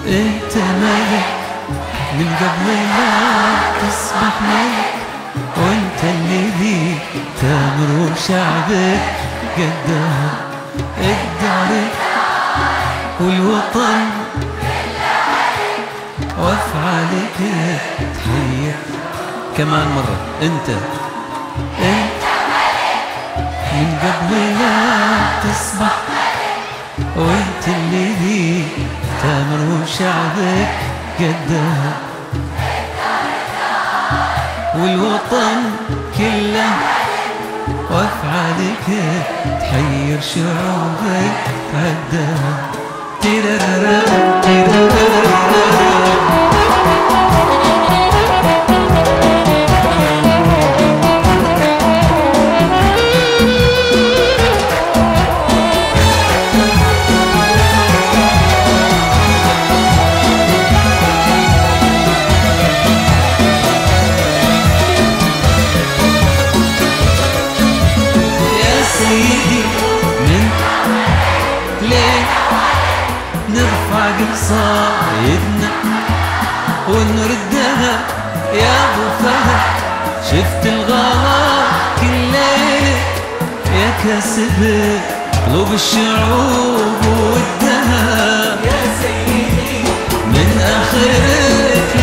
انت ملك من قبل ما تصبح ملك، وانت اللي ذي تامر وشعبك قدها الدار والوطن وافعالك تحير. كمان مرة انت من قبل لا تصبح، وانت اللي ذي تامر وشعبك قدها والوطن كله وافعالك تحير شعوبك عدها. تيرارارا تيرارارا نرفع قصايدنا ونردها يا ابو فهد. شفت الغلا كل ليلة يا كاسب قلوب الشعوب ودها يا سيدي من اخرك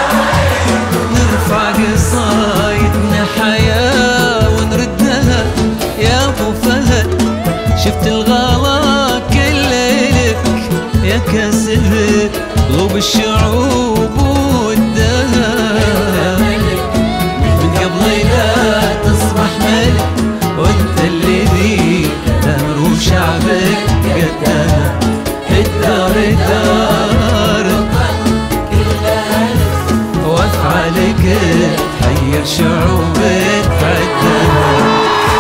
نرفع قصايدنا حياة ونردها يا ابو فهد. شفت الغلا يا كاسب قلوب الشعوب ودها من قبل لا تصبح ملك، وانت اللي ذي تامر وشعبك قدها الدار الدار وافعالك تحير شعوبك عدها.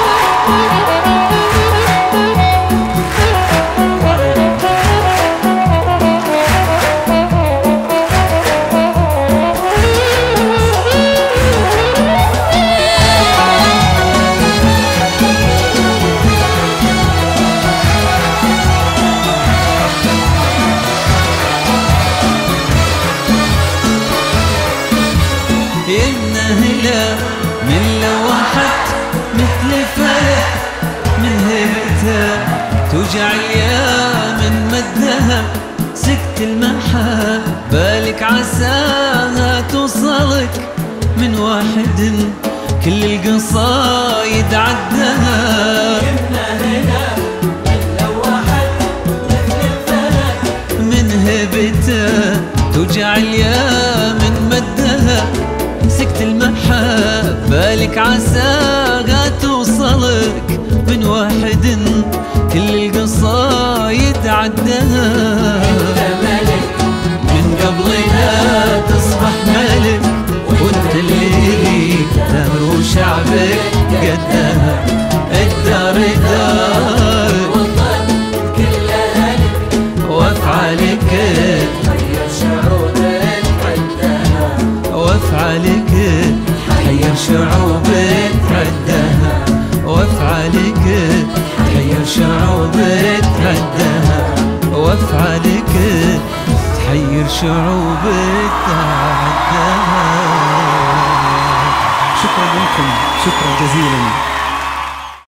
النهلة من لوحت مثل فلك من هبتها توجع اليا من مدها. سكت المحا بالك عساها توصلك من واحد كل القصايد عدها. النهلة من لوحت مثل فلك من هبتها توجع اليا من مدها. سكت المحا بالك عساها توصلك من واحد كل القصايد عدها. انت ملك من قبل لا تصبح ملك، وانت اللي تامر وشعبك قدها الدار الدار وافعالك تحير شعوبك عدها وافعالك تحير شعوبك عدها وافعالك تحير شعوبك عدها وافعالك تحير شعوبك عدها. شكرا لكم، شكرا جزيلا.